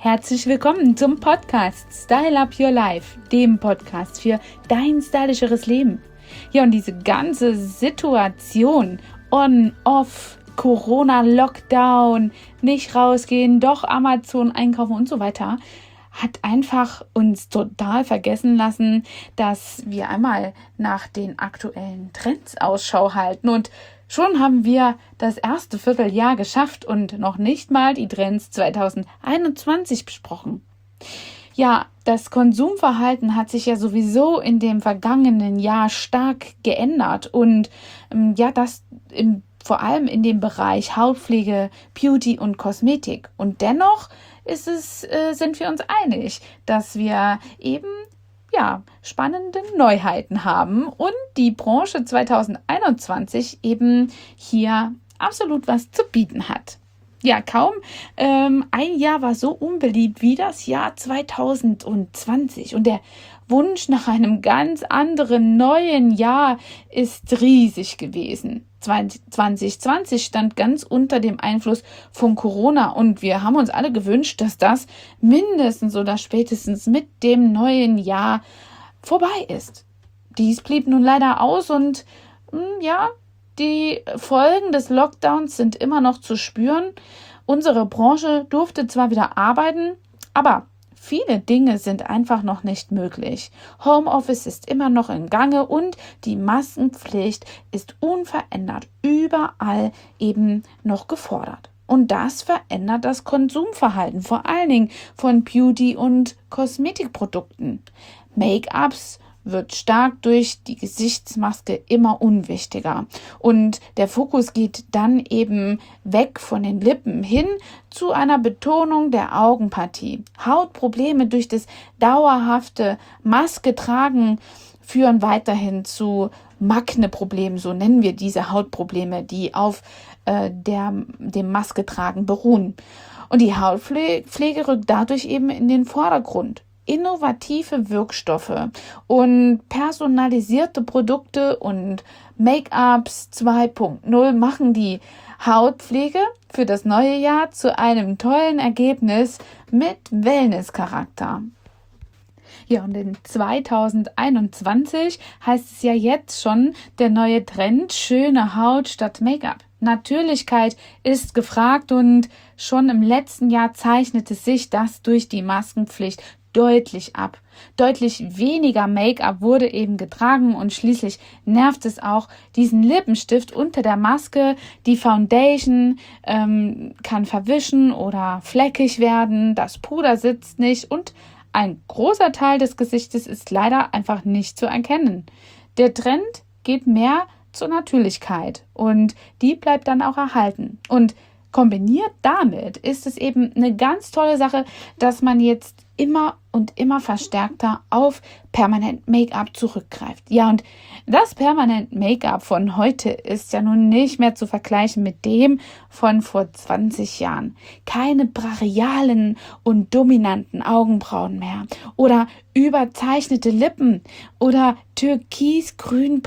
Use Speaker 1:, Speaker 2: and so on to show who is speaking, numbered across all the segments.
Speaker 1: Herzlich willkommen zum Podcast Style Up Your Life, dem Podcast für dein stylischeres Leben. Ja, und diese ganze Situation on, off, Corona, Lockdown, nicht rausgehen, doch Amazon einkaufen und so weiter, hat einfach uns total vergessen lassen, dass wir einmal nach den aktuellen Trends Ausschau halten. Und schon haben wir das erste Vierteljahr geschafft und noch nicht mal die Trends 2021 besprochen. Ja, das Konsumverhalten hat sich ja sowieso in dem vergangenen Jahr stark geändert und vor allem in dem Bereich Hautpflege, Beauty und Kosmetik. Und dennoch sind wir uns einig, dass wir eben spannende Neuheiten haben und die Branche 2021 eben hier absolut was zu bieten hat. Ja, kaum ein Jahr war so unbeliebt wie das Jahr 2020 und der Wunsch nach einem ganz anderen neuen Jahr ist riesig gewesen. 2020 stand ganz unter dem Einfluss von Corona und wir haben uns alle gewünscht, dass das mindestens oder spätestens mit dem neuen Jahr vorbei ist. Dies blieb nun leider aus und die Folgen des Lockdowns sind immer noch zu spüren. Unsere Branche durfte zwar wieder arbeiten, aber viele Dinge sind einfach noch nicht möglich. Homeoffice ist immer noch im Gange und die Maskenpflicht ist unverändert überall eben noch gefordert. Und das verändert das Konsumverhalten, vor allen Dingen von Beauty- und Kosmetikprodukten. Make-ups wird stark durch die Gesichtsmaske immer unwichtiger. Und der Fokus geht dann eben weg von den Lippen hin zu einer Betonung der Augenpartie. Hautprobleme durch das dauerhafte Maske tragen führen weiterhin zu Makne-Problemen, so nennen wir diese Hautprobleme, die auf dem Masketragen beruhen. Und die Hautpflege rückt dadurch eben in den Vordergrund. Innovative Wirkstoffe und personalisierte Produkte und Make-ups 2.0 machen die Hautpflege für das neue Jahr zu einem tollen Ergebnis mit Wellness-Charakter. Ja, und in 2021 heißt es ja jetzt schon der neue Trend, schöne Haut statt Make-up. Natürlichkeit ist gefragt und schon im letzten Jahr zeichnete sich das durch die Maskenpflicht deutlich ab. Deutlich weniger Make-up wurde eben getragen und schließlich nervt es auch diesen Lippenstift unter der Maske. Die Foundation kann verwischen oder fleckig werden, das Puder sitzt nicht und ein großer Teil des Gesichtes ist leider einfach nicht zu erkennen. Der Trend geht mehr zur Natürlichkeit und die bleibt dann auch erhalten. Und kombiniert damit ist es eben eine ganz tolle Sache, dass man jetzt immer verstärkter auf Permanent Make-up zurückgreift. Ja, und das Permanent Make-up von heute ist ja nun nicht mehr zu vergleichen mit dem von vor 20 Jahren. Keine brachialen und dominanten Augenbrauen mehr oder überzeichnete Lippen oder türkisgrün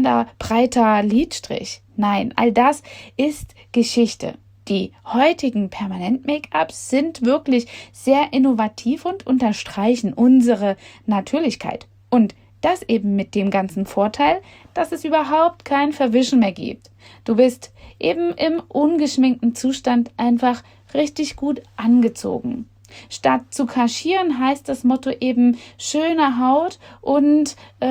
Speaker 1: breiter Lidstrich. Nein, all das ist Geschichte. Die heutigen Permanent-Make-ups sind wirklich sehr innovativ und unterstreichen unsere Natürlichkeit. Und das eben mit dem ganzen Vorteil, dass es überhaupt kein Verwischen mehr gibt. Du bist eben im ungeschminkten Zustand einfach richtig gut angezogen. Statt zu kaschieren heißt das Motto eben schöne Haut und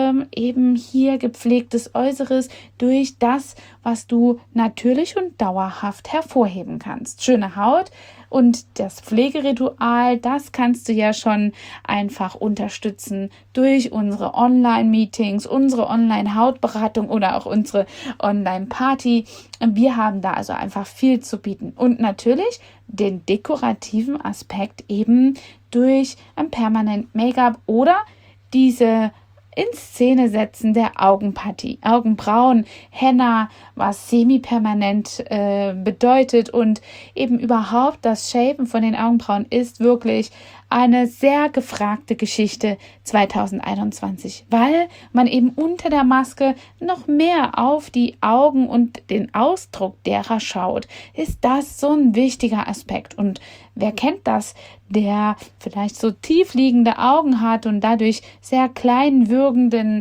Speaker 1: eben hier gepflegtes Äußeres durch das, was du natürlich und dauerhaft hervorheben kannst. Schöne Haut und das Pflegeritual, das kannst du ja schon einfach unterstützen durch unsere Online-Meetings, unsere Online-Hautberatung oder auch unsere Online-Party. Wir haben da also einfach viel zu bieten. Und natürlich den dekorativen Aspekt eben durch ein Permanent Make-up oder diese in Szene setzen der Augenpartie. Augenbrauen, Henna, was semi-permanent bedeutet und eben überhaupt das Shapen von den Augenbrauen ist wirklich eine sehr gefragte Geschichte 2021, weil man eben unter der Maske noch mehr auf die Augen und den Ausdruck derer schaut, ist das so ein wichtiger Aspekt. Und wer kennt das? der vielleicht so tief liegende Augen hat und dadurch sehr klein wirkenden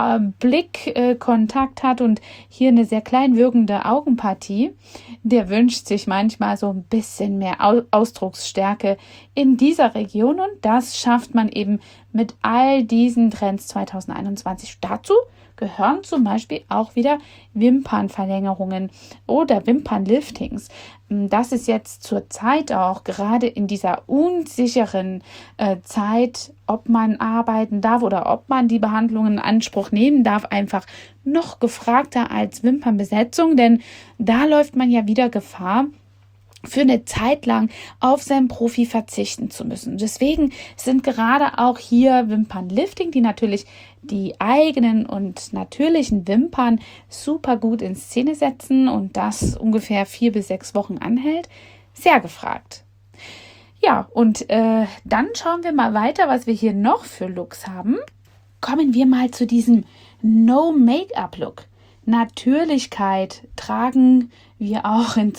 Speaker 1: Blickkontakt hat und hier eine sehr klein wirkende Augenpartie, der wünscht sich manchmal so ein bisschen mehr Ausdrucksstärke in dieser Region und das schafft man eben mit all diesen Trends 2021. Dazu gehören zum Beispiel auch wieder Wimpernverlängerungen oder Wimpernliftings. Das ist jetzt zur Zeit auch gerade in dieser unsicheren Zeit, ob man arbeiten darf oder ob man die Behandlungen in Anspruch nehmen darf, einfach noch gefragter als Wimpernbesetzung, denn da läuft man ja wieder Gefahr, für eine Zeit lang auf seinen Profi verzichten zu müssen. Deswegen sind gerade auch hier Wimpernlifting, die natürlich die eigenen und natürlichen Wimpern super gut in Szene setzen und das ungefähr 4 bis 6 Wochen anhält, sehr gefragt. Ja, und dann schauen wir mal weiter, was wir hier noch für Looks haben. Kommen wir mal zu diesem No-Make-up-Look. Natürlichkeit tragen wir auch in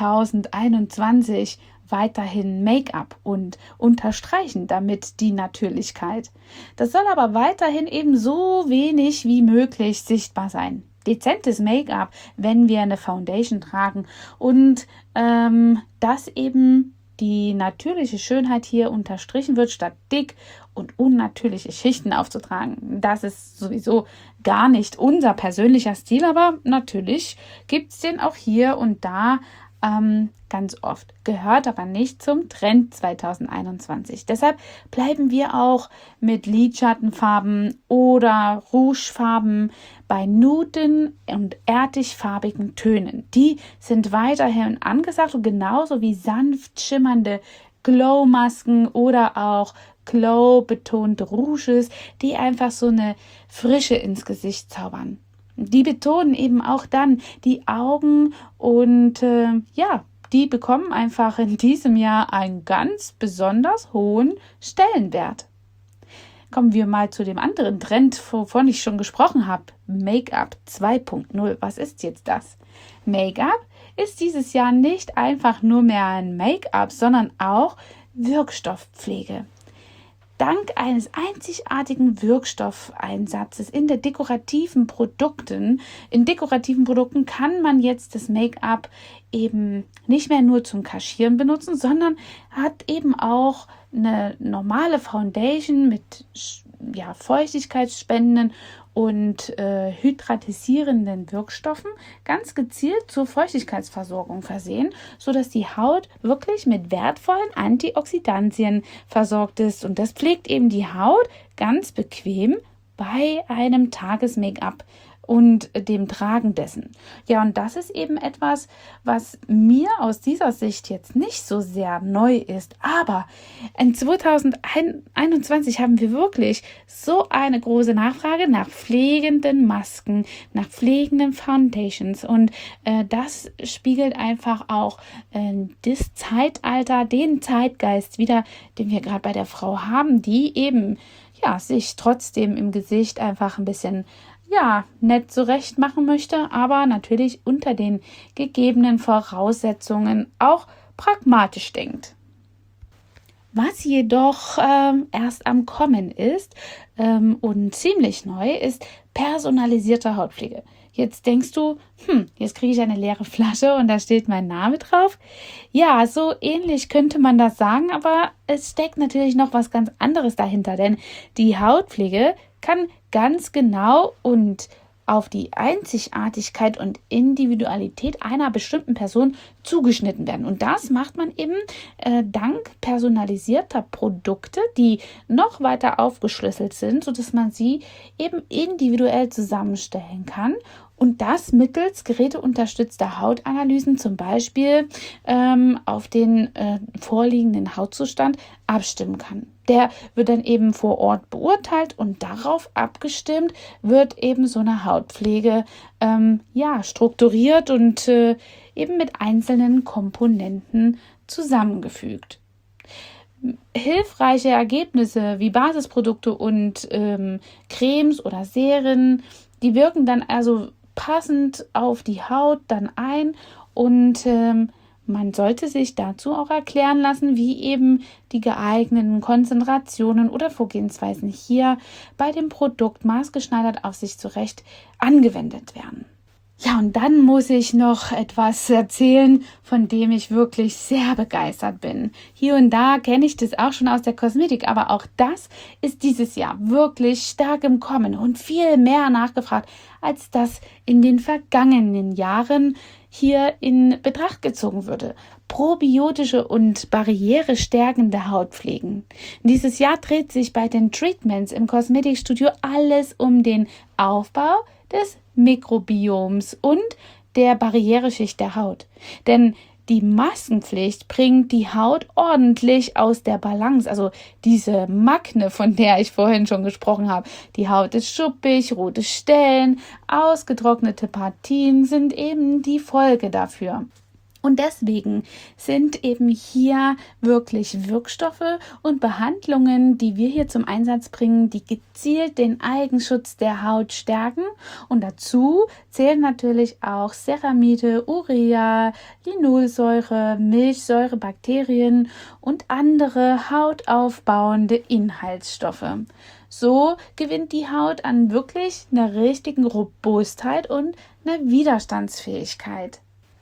Speaker 1: 2021 weiterhin Make-up und unterstreichen damit die Natürlichkeit. Das soll aber weiterhin eben so wenig wie möglich sichtbar sein. Dezentes Make-up, wenn wir eine Foundation tragen und dass eben die natürliche Schönheit hier unterstrichen wird, statt dick und unnatürliche Schichten aufzutragen. Das ist sowieso gar nicht unser persönlicher Stil, aber natürlich gibt es den auch hier und da ganz oft. Gehört aber nicht zum Trend 2021. Deshalb bleiben wir auch mit Lidschattenfarben oder Rougefarben bei Nuden und erdigfarbigen Tönen. Die sind weiterhin angesagt und genauso wie sanft schimmernde Glow-Masken oder auch Glow-betonte Rouges, die einfach so eine Frische ins Gesicht zaubern. Die betonen eben auch dann die Augen und die bekommen einfach in diesem Jahr einen ganz besonders hohen Stellenwert. Kommen wir mal zu dem anderen Trend, wovon ich schon gesprochen habe. Make-up 2.0. Was ist jetzt das? Make-up ist dieses Jahr nicht einfach nur mehr ein Make-up, sondern auch Wirkstoffpflege. Dank eines einzigartigen Wirkstoffeinsatzes in dekorativen Produkten kann man jetzt das Make-up eben nicht mehr nur zum Kaschieren benutzen, sondern hat eben auch eine normale Foundation mit feuchtigkeitsspendenden und hydratisierenden Wirkstoffen ganz gezielt zur Feuchtigkeitsversorgung versehen, sodass die Haut wirklich mit wertvollen Antioxidantien versorgt ist. Und das pflegt eben die Haut ganz bequem bei einem Tages-Make-up und dem Tragen dessen. Ja, und das ist eben etwas, was mir aus dieser Sicht jetzt nicht so sehr neu ist. Aber in 2021 haben wir wirklich so eine große Nachfrage nach pflegenden Masken, nach pflegenden Foundations. Und das spiegelt einfach auch das Zeitalter, den Zeitgeist wider, den wir gerade bei der Frau haben, die eben sich trotzdem im Gesicht einfach ein bisschen nett zurecht machen möchte, aber natürlich unter den gegebenen Voraussetzungen auch pragmatisch denkt. Was jedoch erst am Kommen ist und ziemlich neu, ist personalisierte Hautpflege. Jetzt denkst du, jetzt kriege ich eine leere Flasche und da steht mein Name drauf. Ja, so ähnlich könnte man das sagen, aber es steckt natürlich noch was ganz anderes dahinter, denn die Hautpflege kann ganz genau und auf die Einzigartigkeit und Individualität einer bestimmten Person zugeschnitten werden. Und das macht man eben dank personalisierter Produkte, die noch weiter aufgeschlüsselt sind, sodass man sie eben individuell zusammenstellen kann. Und das mittels geräteunterstützter Hautanalysen, zum Beispiel auf den vorliegenden Hautzustand abstimmen kann. Der wird dann eben vor Ort beurteilt und darauf abgestimmt wird eben so eine Hautpflege strukturiert und eben mit einzelnen Komponenten zusammengefügt. Hilfreiche Ergebnisse wie Basisprodukte und Cremes oder Serien, die wirken dann also passend auf die Haut dann ein und Man sollte sich dazu auch erklären lassen, wie eben die geeigneten Konzentrationen oder Vorgehensweisen hier bei dem Produkt maßgeschneidert auf sich zurecht angewendet werden. Ja, und dann muss ich noch etwas erzählen, von dem ich wirklich sehr begeistert bin. Hier und da kenne ich das auch schon aus der Kosmetik, aber auch das ist dieses Jahr wirklich stark im Kommen und viel mehr nachgefragt, als das in den vergangenen Jahren hier in Betracht gezogen würde. Probiotische und barrierestärkende Hautpflegen. Dieses Jahr dreht sich bei den Treatments im Kosmetikstudio alles um den Aufbau des Mikrobioms und der Barriereschicht der Haut. Denn die Maskenpflicht bringt die Haut ordentlich aus der Balance. Also diese Makne, von der ich vorhin schon gesprochen habe. Die Haut ist schuppig, rote Stellen, ausgetrocknete Partien sind eben die Folge dafür. Und deswegen sind eben hier wirklich Wirkstoffe und Behandlungen, die wir hier zum Einsatz bringen, die gezielt den Eigenschutz der Haut stärken. Und dazu zählen natürlich auch Ceramide, Urea, Linolsäure, Milchsäure, Bakterien und andere hautaufbauende Inhaltsstoffe. So gewinnt die Haut an wirklich einer richtigen Robustheit und einer Widerstandsfähigkeit.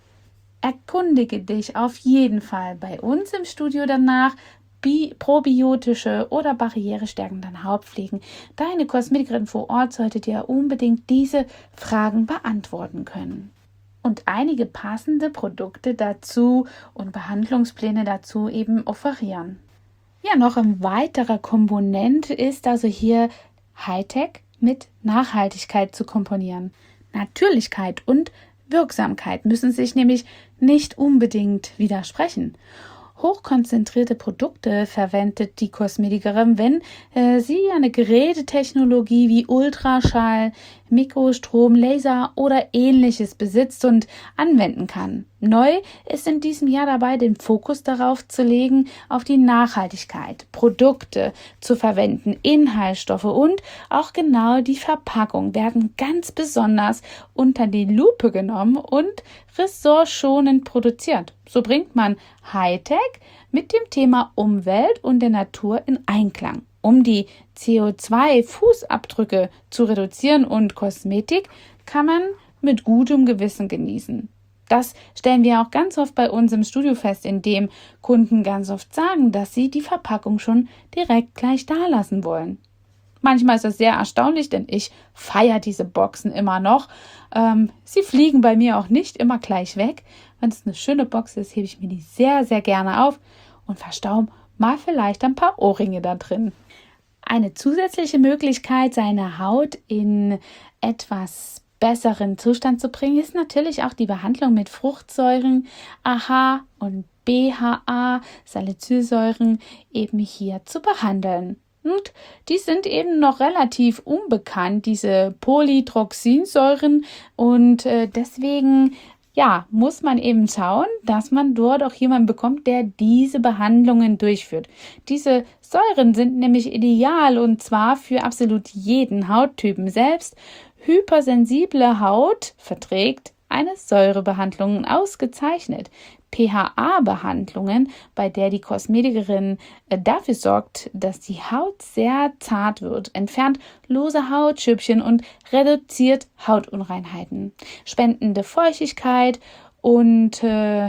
Speaker 1: Erkundige dich auf jeden Fall bei uns im Studio danach, probiotische oder barrierestärkende Hautpflegen. Deine Kosmetikerin vor Ort sollte dir unbedingt diese Fragen beantworten können. Und einige passende Produkte dazu und Behandlungspläne dazu eben offerieren. Ja, noch ein weiterer Komponent ist also hier Hightech mit Nachhaltigkeit zu komponieren. Natürlichkeit und Wirksamkeit müssen sich nämlich nicht unbedingt widersprechen. Hochkonzentrierte Produkte verwendet die Kosmetikerin, wenn sie eine Gerätetechnologie wie Ultraschall, Mikrostrom, Laser oder ähnliches besitzt und anwenden kann. Neu ist in diesem Jahr dabei, den Fokus darauf zu legen, auf die Nachhaltigkeit, Produkte zu verwenden, Inhaltsstoffe und auch genau die Verpackung werden ganz besonders unter die Lupe genommen und ressourcenschonend produziert. So bringt man Hightech mit dem Thema Umwelt und der Natur in Einklang. Um die CO2-Fußabdrücke zu reduzieren und Kosmetik kann man mit gutem Gewissen genießen. Das stellen wir auch ganz oft bei uns im Studio fest, indem Kunden ganz oft sagen, dass sie die Verpackung schon direkt gleich da lassen wollen. Manchmal ist das sehr erstaunlich, denn ich feiere diese Boxen immer noch. Sie fliegen bei mir auch nicht immer gleich weg. Wenn es eine schöne Box ist, hebe ich mir die sehr, sehr gerne auf und verstaue mal vielleicht ein paar Ohrringe da drin. Eine zusätzliche Möglichkeit, seine Haut in etwas besseren Zustand zu bringen, ist natürlich auch die Behandlung mit Fruchtsäuren, AHA und BHA, Salicylsäuren, eben hier zu behandeln. Und die sind eben noch relativ unbekannt, diese Polytroxinsäuren, und deswegen muss man eben schauen, dass man dort auch jemanden bekommt, der diese Behandlungen durchführt. Diese Säuren sind nämlich ideal und zwar für absolut jeden Hauttypen. Selbst hypersensible Haut verträgt eine Säurebehandlung ausgezeichnet. pHa-Behandlungen, bei der die Kosmetikerin dafür sorgt, dass die Haut sehr zart wird, entfernt lose Hautschüppchen und reduziert Hautunreinheiten. Spendende Feuchtigkeit und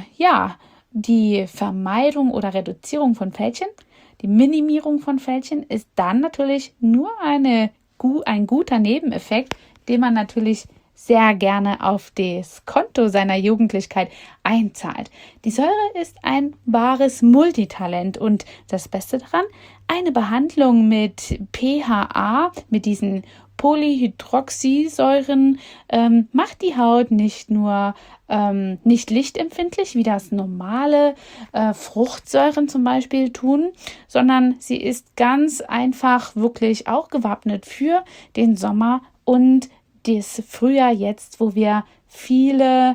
Speaker 1: die Vermeidung oder Reduzierung von Fältchen, die Minimierung von Fältchen ist dann natürlich nur ein guter Nebeneffekt, den man natürlich sehr gerne auf das Konto seiner Jugendlichkeit einzahlt. Die Säure ist ein wahres Multitalent und das Beste daran, eine Behandlung mit PHA, mit diesen Polyhydroxysäuren, macht die Haut nicht nur nicht lichtempfindlich, wie das normale Fruchtsäuren zum Beispiel tun, sondern sie ist ganz einfach wirklich auch gewappnet für den Sommer und das Frühjahr jetzt, wo wir viele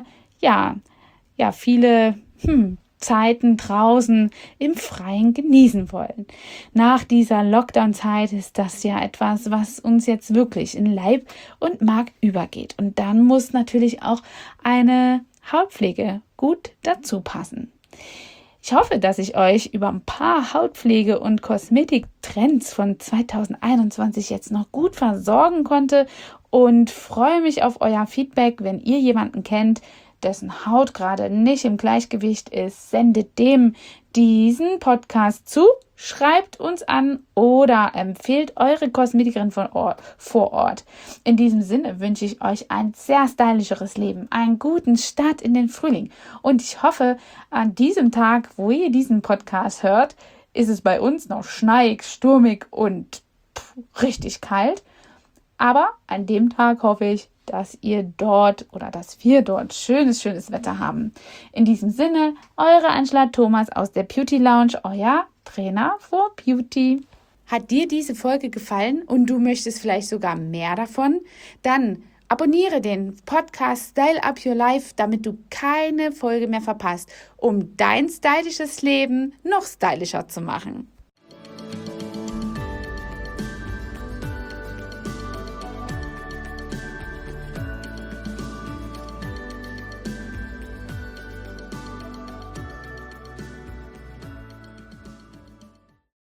Speaker 1: Zeiten draußen im Freien genießen wollen. Nach dieser Lockdown-Zeit ist das ja etwas, was uns jetzt wirklich in Leib und Mark übergeht. Und dann muss natürlich auch eine Hautpflege gut dazu passen. Ich hoffe, dass ich euch über ein paar Hautpflege- und Kosmetiktrends von 2021 jetzt noch gut versorgen konnte und freue mich auf euer Feedback. Wenn ihr jemanden kennt, dessen Haut gerade nicht im Gleichgewicht ist, sendet dem diesen Podcast zu, schreibt uns an oder empfehlt eure Kosmetikerin vor Ort. In diesem Sinne wünsche ich euch ein sehr stylischeres Leben, einen guten Start in den Frühling. Und ich hoffe, an diesem Tag, wo ihr diesen Podcast hört, ist es bei uns noch schneeig, sturmig und richtig kalt. Aber an dem Tag hoffe ich, dass wir dort schönes Wetter haben. In diesem Sinne, eure Angela Thomas aus der Beauty Lounge, euer Trainer for Beauty. Hat dir diese Folge gefallen und du möchtest vielleicht sogar mehr davon? Dann abonniere den Podcast Style Up Your Life, damit du keine Folge mehr verpasst, um dein stylisches Leben noch stylischer zu machen.